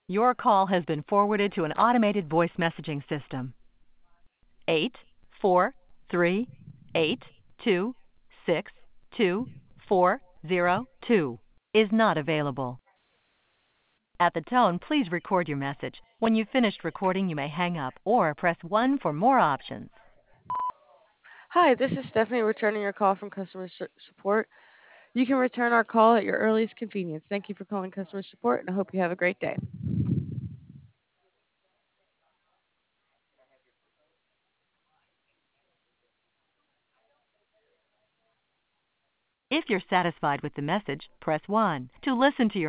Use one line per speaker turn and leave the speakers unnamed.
Your call has been forwarded to an automated voice messaging system. 843-826-2402 is not available. At the tone, please record your message. When you've finished recording, you may hang up or press 1 for more options.
Hi, this is Stephanie returning your call from customer support. You can return our call at your earliest convenience. Thank you for calling customer support, and I hope you have a great day.
If you're satisfied with the message, press 1. To listen to your